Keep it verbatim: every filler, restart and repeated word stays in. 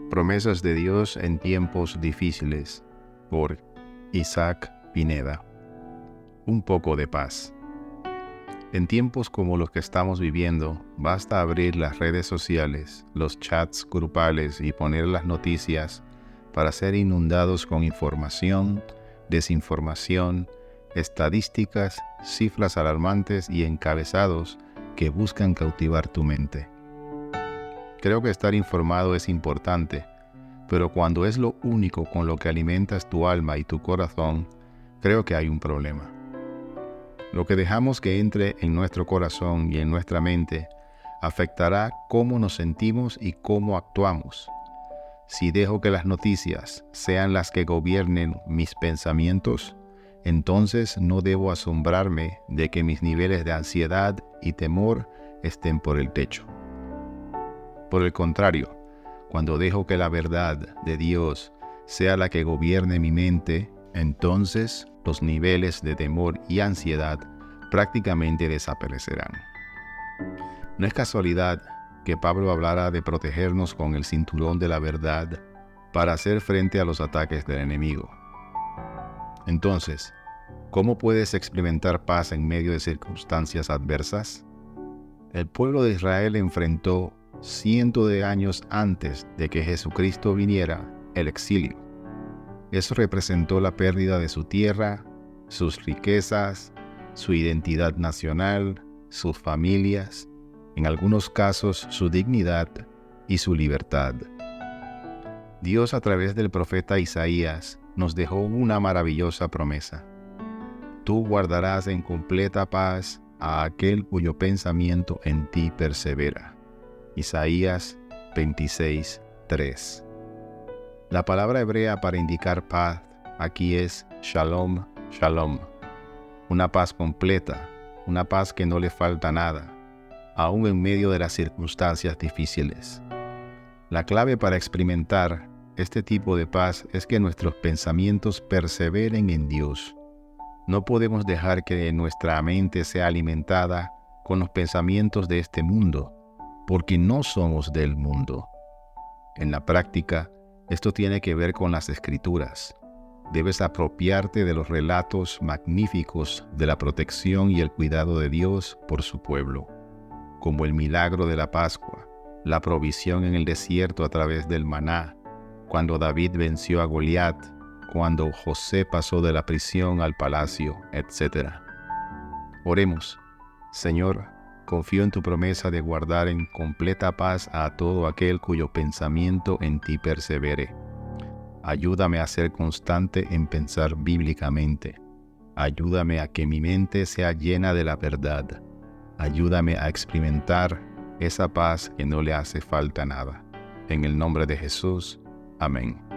Promesas de Dios en tiempos difíciles, por Isaac Pineda. Un poco de paz. En tiempos como los que estamos viviendo, basta abrir las redes sociales, los chats grupales y poner las noticias para ser inundados con información, desinformación, estadísticas, cifras alarmantes y encabezados que buscan cautivar tu mente. Creo que estar informado es importante, pero cuando es lo único con lo que alimentas tu alma y tu corazón, creo que hay un problema. Lo que dejamos que entre en nuestro corazón y en nuestra mente afectará cómo nos sentimos y cómo actuamos. Si dejo que las noticias sean las que gobiernen mis pensamientos, entonces no debo asombrarme de que mis niveles de ansiedad y temor estén por el techo. Por el contrario, cuando dejo que la verdad de Dios sea la que gobierne mi mente, entonces los niveles de temor y ansiedad prácticamente desaparecerán. No es casualidad que Pablo hablara de protegernos con el cinturón de la verdad para hacer frente a los ataques del enemigo. Entonces, ¿cómo puedes experimentar paz en medio de circunstancias adversas? El pueblo de Israel enfrentó cientos de años antes de que Jesucristo viniera el exilio. Eso representó la pérdida de su tierra, sus riquezas, su identidad nacional, sus familias, en algunos casos su dignidad y su libertad. Dios, a través del profeta Isaías, nos dejó una maravillosa promesa. Tú guardarás en completa paz a aquel cuyo pensamiento en ti persevera. Isaías veintiséis, tres. La palabra hebrea para indicar paz aquí es shalom, shalom. Una paz completa, una paz que no le falta nada, aún en medio de las circunstancias difíciles. La clave para experimentar este tipo de paz es que nuestros pensamientos perseveren en Dios. No podemos dejar que nuestra mente sea alimentada con los pensamientos de este mundo, porque no somos del mundo. En la práctica, esto tiene que ver con las Escrituras. Debes apropiarte de los relatos magníficos de la protección y el cuidado de Dios por su pueblo, como el milagro de la Pascua, la provisión en el desierto a través del maná, cuando David venció a Goliat, cuando José pasó de la prisión al palacio, etcétera. Oremos. Señor, confío en tu promesa de guardar en completa paz a todo aquel cuyo pensamiento en ti persevere. Ayúdame a ser constante en pensar bíblicamente. Ayúdame a que mi mente sea llena de la verdad. Ayúdame a experimentar esa paz que no le hace falta nada. En el nombre de Jesús. Amén.